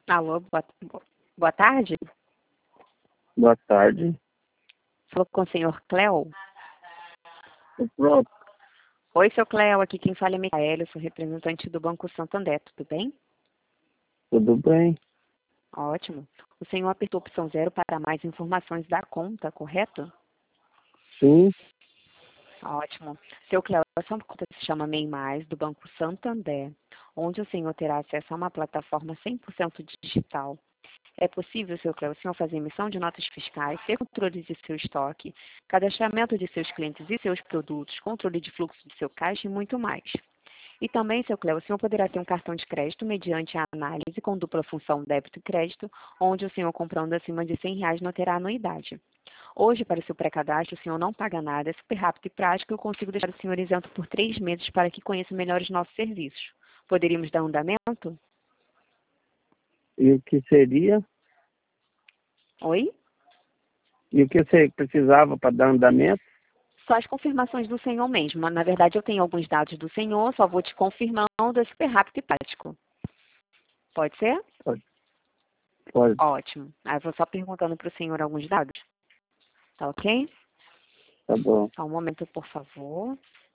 Alô, boa tarde. Boa tarde. Falou com o senhor Cléo? Pronto, Oi, seu Cléo, aqui quem fala é Micaela, eu sou representante do Banco Santander, tudo bem? tudo bem? Ótimo. O senhor apertou a opção 0 para mais informações da conta, correto? Sim, Ótimo. Seu Cléo, essa conta se chama MEI Mais, do Banco Santander, onde o senhor terá acesso a uma plataforma 100% digital. É possível, seu Cléo, o senhor fazer emissão de notas fiscais, ter controle de seu estoque, cadastramento de seus clientes e seus produtos, controle de fluxo de seu caixa e muito mais. E também, seu Cléo, o senhor poderá ter um cartão de crédito mediante a análise com dupla função débito e crédito, onde o senhor comprando acima de R$ 100 não terá anuidade. Hoje, para o seu pré-cadastro, o senhor não paga nada, é super rápido e prático, eu consigo deixar o senhor isento por 3 meses para que conheça melhor os nossos serviços. Poderíamos dar andamento? e o que seria? Oi? E o que você precisava para dar andamento? Só as confirmações do senhor mesmo. Na verdade, eu tenho alguns dados do senhor, só vou te confirmando, é super rápido e prático. Pode ser? Pode, Ótimo. Aí eu vou só perguntando para o senhor alguns dados. Tá ok? tá bom. Só um momento, por favor.